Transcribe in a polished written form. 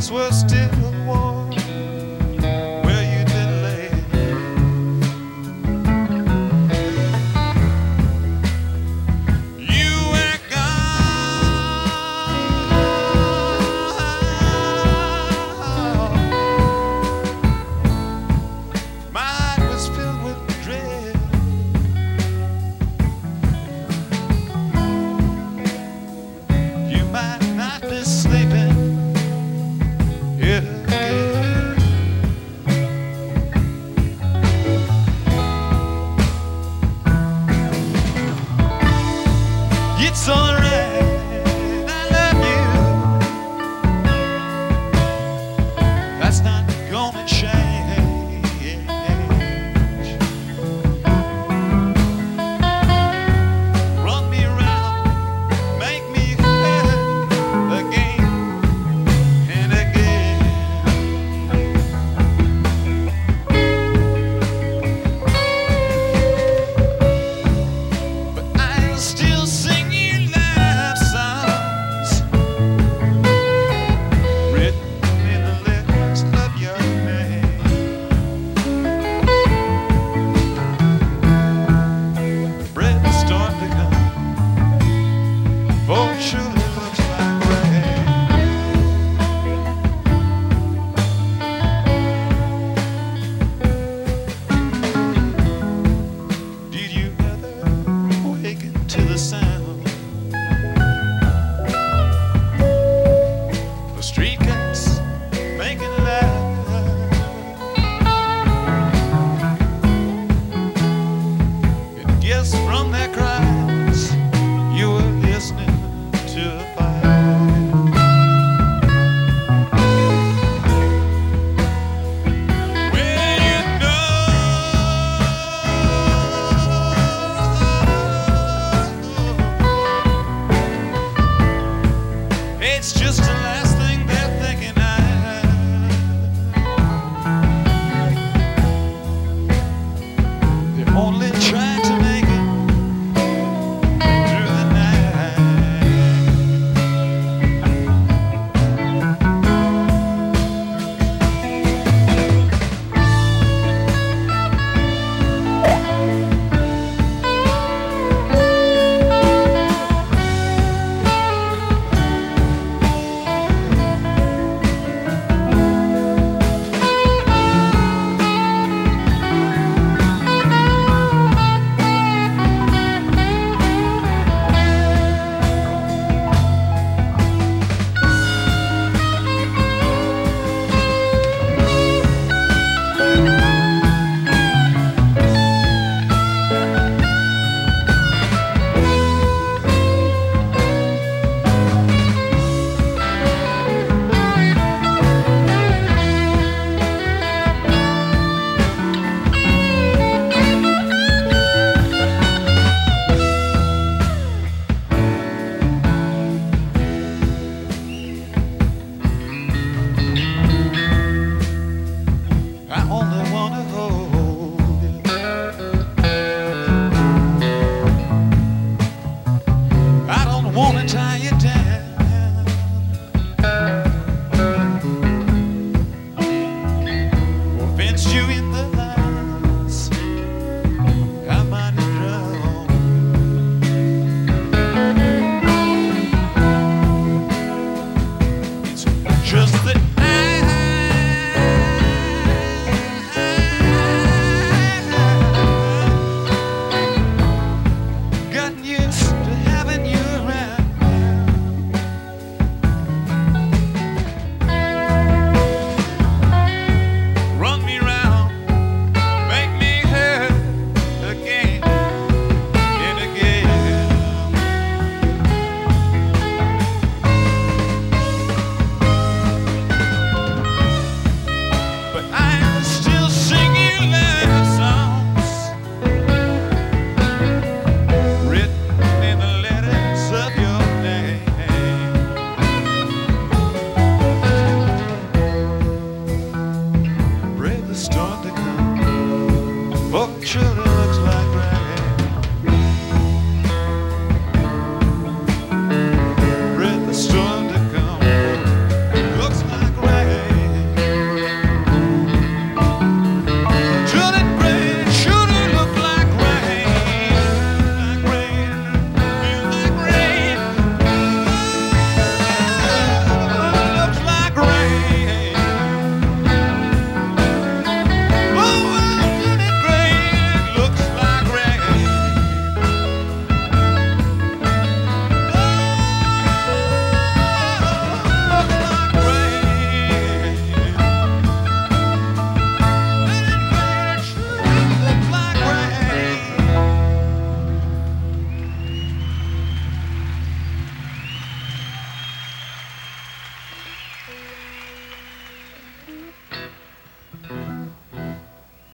were still warm where you did lay. You were gone. My heart was filled with dread. You might not be sleeping here again. It's alright, I love you. That's not gonna change. Run me around, make me hurt again and again. But I'll still sing you love songs written in the letters of your name. The bread is starting to come, for it surely looks like rain. Did you ever awaken to the sound of street cats making love? And guess from their cries you were listening to a fire. Well, you know it's just the last thing they're thinking of. They're only trying to make it through the night. I only wanna hold you. I don't wanna tie you down. Or fence you in the lines I might have drawn. It's just that gotten used